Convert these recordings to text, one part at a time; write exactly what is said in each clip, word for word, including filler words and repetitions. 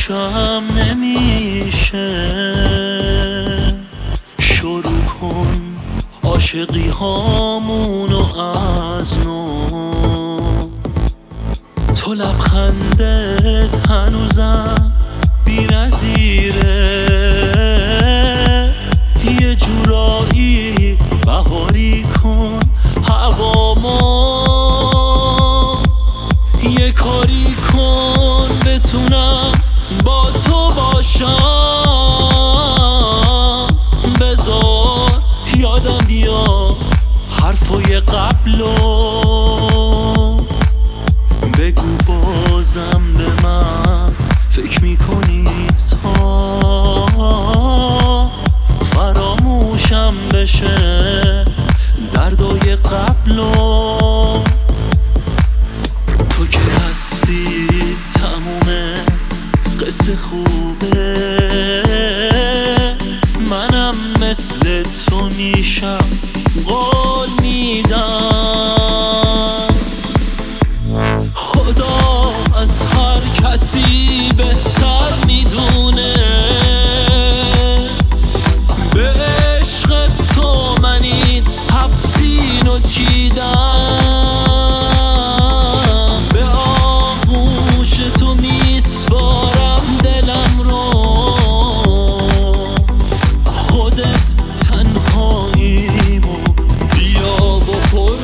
باشم نمیشه. شروع کن عاشقی هامونو از نو. تو لبخندت هنوزم بی نظیره، یه جورایی بهاری کن هوامو. یه کاری کن بتونم با تو باشم. بذار یادم بیا حرفای قبلو. بگو بازم به من فکر میکنی تا فراموشم بشه دردای قبلو. تو که هستی تمومه قصه خوبه، منم مثل تو میشم قول میدم. خدا از هر کسی بهتر میدونه، به عشق تو من این هفت سینو چیدم. به آغوش تو میسپارم دلم رو، خودت تنهاییمو بیا و پر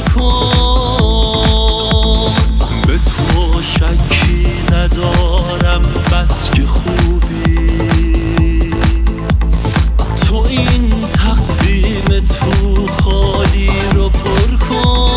کن. به تو شکی ندارم بس که خوبی، تو این تقویم تو خالی رو پر کن.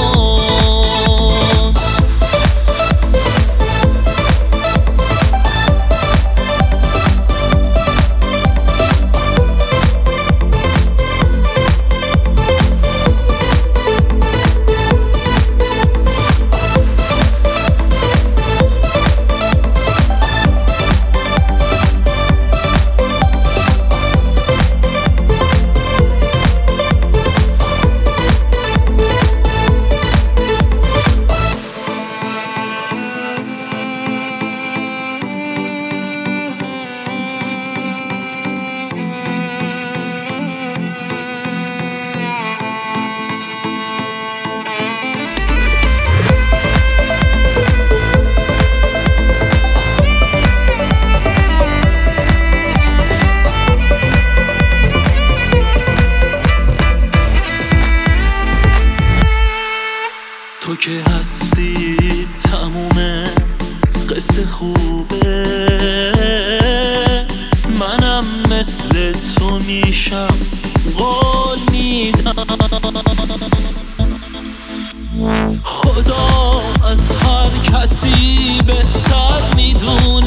تو که هستی تمومه قصه خوبه، منم مثل تو میشم قول میدم. خدا از هر کسی بهتر میدونه،